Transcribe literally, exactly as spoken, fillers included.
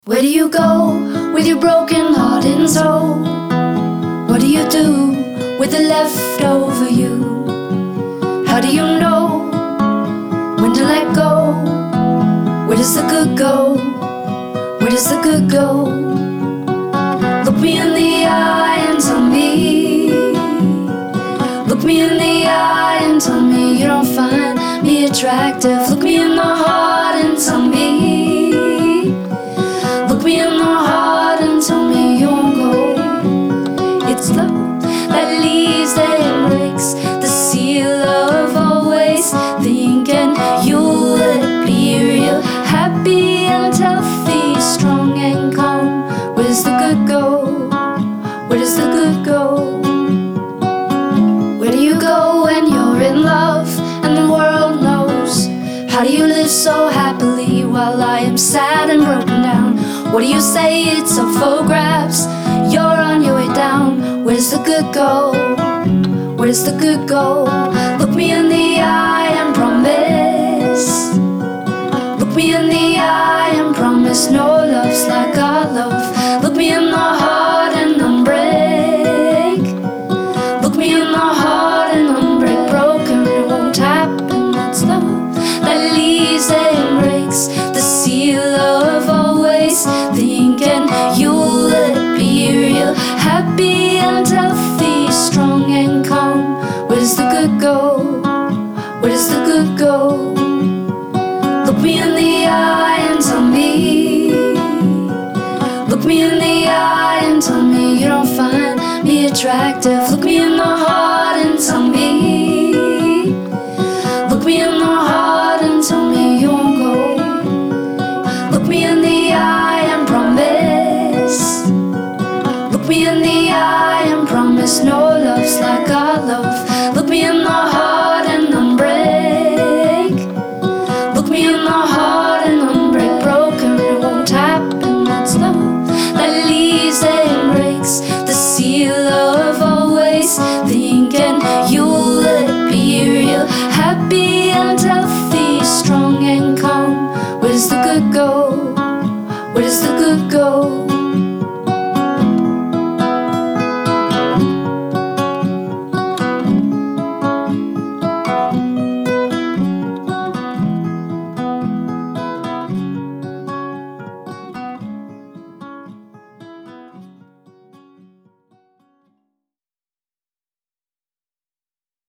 Where do you go with your broken heart and soul? What do you do with the leftover you? How do you know when to let go? Where does the good go? Where does the good go? Look me in the eye and tell me. Look me in the eye and tell me you don't find me attractive. Look me in the heart and tell me. Look me in the heart and tell me you won't go. It's love that leaves that breaks the seal of always thinking you'll be real happy and healthy, strong and calm. Where does the good go? Where does the good go? Where do you go when you're in love and the world knows? How do you live so happily while I am sad and broken down? What do you say? It's up for grabs. You're on your way down. Where does the good go? Where does the good go? Look me in the eye and promise. Look me in the eye and promise no love's like our love. Look me in the heart and unbreak. Look me in the heart and unbreak. Broken, it won't happen. That's love that leaves and breaks the seal of always thinking you'll be real happy and healthy, strong and calm. Where does the good go? Where does the good go? Look me in the eye and tell me. Look me in the eye and tell me you don't find me attractive. Look me in the heart and tell me.